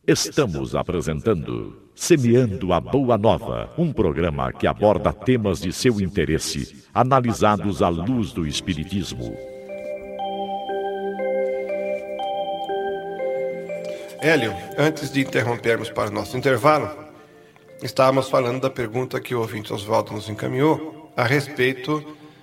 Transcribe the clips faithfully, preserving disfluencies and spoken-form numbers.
Estamos apresentando Semeando a Boa Nova, um programa que aborda temas de seu interesse, analisados à luz do Espiritismo. Hélio, antes de interrompermos para o nosso intervalo, estávamos falando da pergunta que o ouvinte Oswaldo nos encaminhou a respeito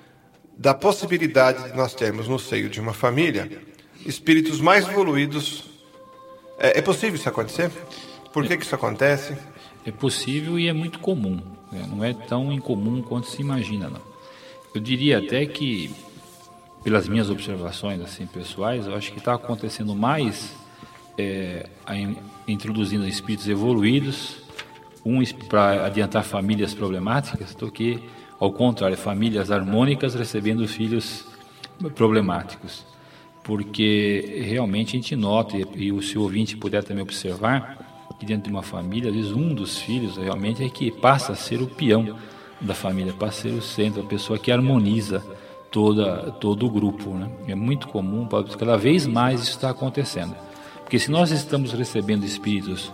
da possibilidade de nós termos no seio de uma família espíritos mais evoluídos. É, é possível isso acontecer? Por que, que isso acontece? É possível e é muito comum, né? Não é tão incomum quanto se imagina, não. Eu diria até que, pelas minhas observações assim, pessoais, eu acho que está acontecendo mais é, a, introduzindo espíritos evoluídos, um para adiantar famílias problemáticas, do que, ao contrário, famílias harmônicas recebendo filhos problemáticos. Porque realmente a gente nota, e, e se o ouvinte puder também observar, que dentro de uma família, às vezes um dos filhos realmente é que passa a ser o peão da família, passa a ser o centro, a pessoa que harmoniza toda, todo o grupo, né? É muito comum, cada vez mais isso está acontecendo. Porque se nós estamos recebendo espíritos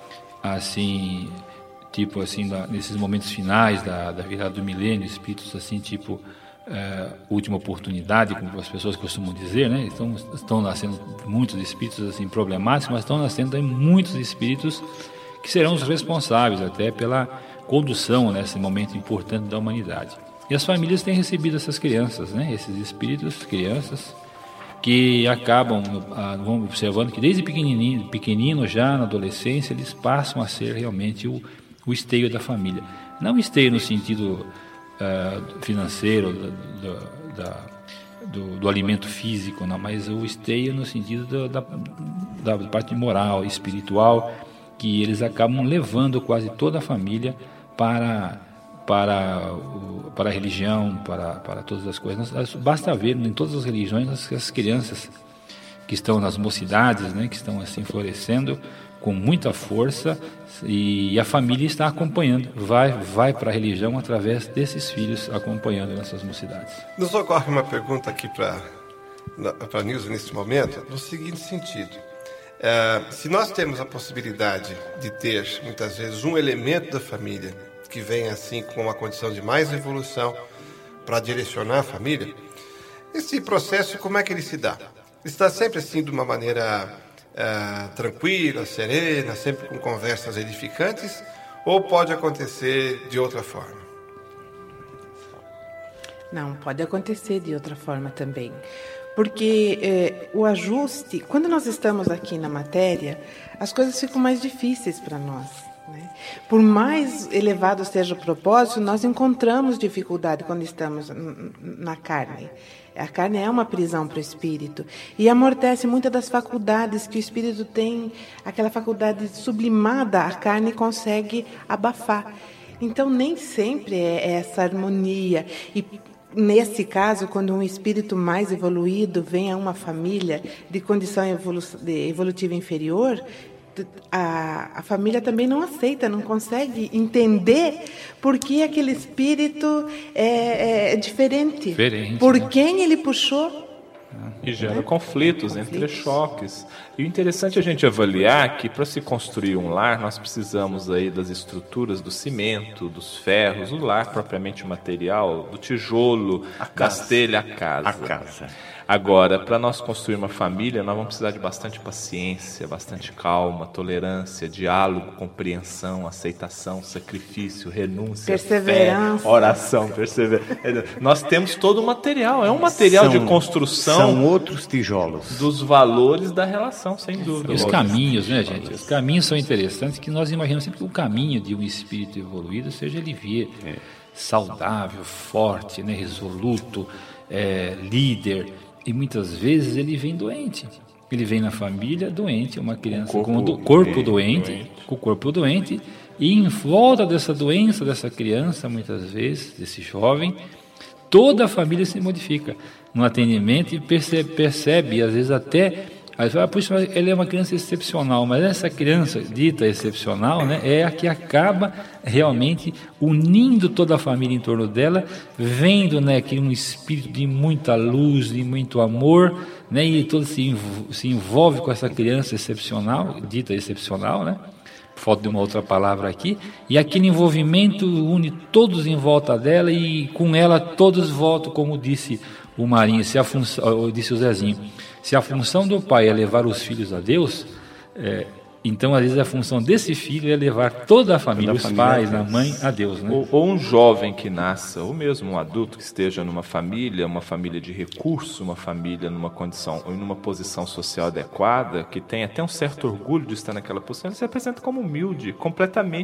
assim, tipo assim, da, nesses momentos finais da, da virada do milênio, espíritos assim, tipo... Uh, última oportunidade, como as pessoas costumam dizer, né? Estão, estão nascendo muitos espíritos assim problemáticos, mas estão nascendo também muitos espíritos que serão os responsáveis até pela condução nesse momento importante da humanidade. E as famílias têm recebido essas crianças, né? Esses espíritos, crianças, que acabam, uh, vamos observando que desde pequenininho, pequenino já na adolescência, eles passam a ser realmente o, o esteio da família. Não esteio no sentido Uh, financeiro, do, da, do, do alimento físico, não, mas o esteio no sentido da, da, da parte moral, espiritual, que eles acabam levando quase toda a família para, para, o, para a religião, para, para todas as coisas. Basta ver em todas as religiões as, as crianças que estão nas mocidades, né, que estão assim florescendo com muita força, e a família está acompanhando, vai, vai para a religião através desses filhos acompanhando nessas mocidades. Nos ocorre uma pergunta aqui para a Nilza nesse momento, no seguinte sentido. É, se nós temos a possibilidade de ter, muitas vezes, um elemento da família que vem assim com uma condição de mais evolução para direcionar a família, esse processo, como é que ele se dá? Está sempre assim de uma maneira... Uh, tranquila, serena, sempre com conversas edificantes, ou pode acontecer de outra forma? Não, pode acontecer de outra forma também. Porque eh, o ajuste, quando nós estamos aqui na matéria, as coisas ficam mais difíceis para nós, né? Por mais elevado seja o propósito, nós encontramos dificuldade quando estamos na carne. A carne é uma prisão para o espírito e amortece muitas das faculdades que o espírito tem, aquela faculdade sublimada, a carne consegue abafar. Então, nem sempre é essa harmonia. E, nesse caso, quando um espírito mais evoluído vem a uma família de condição evolu- de evolutiva inferior, A, a família também não aceita, não consegue entender por que aquele espírito é, é diferente, diferente, por né? Quem ele puxou. E gera né? conflitos, conflitos, entre choques. E o interessante é a gente avaliar que para se construir um lar, nós precisamos aí das estruturas do cimento, dos ferros, o lar propriamente material, do tijolo, das telhas, a casa. A casa. Agora, para nós construir uma família, nós vamos precisar de bastante paciência, bastante calma, tolerância, diálogo, compreensão, aceitação, sacrifício, renúncia, perseverança, fé, oração, perseverança. Nós temos todo o material, é um material são, de construção. São outros tijolos. Dos valores da relação, sem dúvida. E os caminhos, né, gente? Os caminhos são interessantes, que nós imaginamos sempre que o caminho de um espírito evoluído seja ele vir é. saudável, forte, né, resoluto, é, líder. E muitas vezes ele vem doente. Ele vem na família doente, uma criança com o corpo, corpo doente, doente, com o corpo doente, e em volta dessa doença, dessa criança, muitas vezes, desse jovem, toda a família se modifica no atendimento e percebe, percebe às vezes até Aí fala, puxa, mas ele é uma criança excepcional, mas essa criança dita excepcional, né, é a que acaba realmente unindo toda a família em torno dela, vendo, né, que um espírito de muita luz, de muito amor, né, e todo se, se envolve com essa criança excepcional, dita excepcional, né? Falta de uma outra palavra aqui, e aquele envolvimento une todos em volta dela e com ela todos voltam, como disse o Marinho, se a função, disse o Zezinho, se a função do pai é levar os filhos a Deus, é, então às vezes a função desse filho é levar toda a família, toda a os família pais, a mãe, a Deus. Né? Ou, ou um jovem que nasça, ou mesmo um adulto que esteja numa família, uma família de recurso, uma família numa condição, ou numa posição social adequada, que tem até um certo orgulho de estar naquela posição, ele se apresenta como humilde, completamente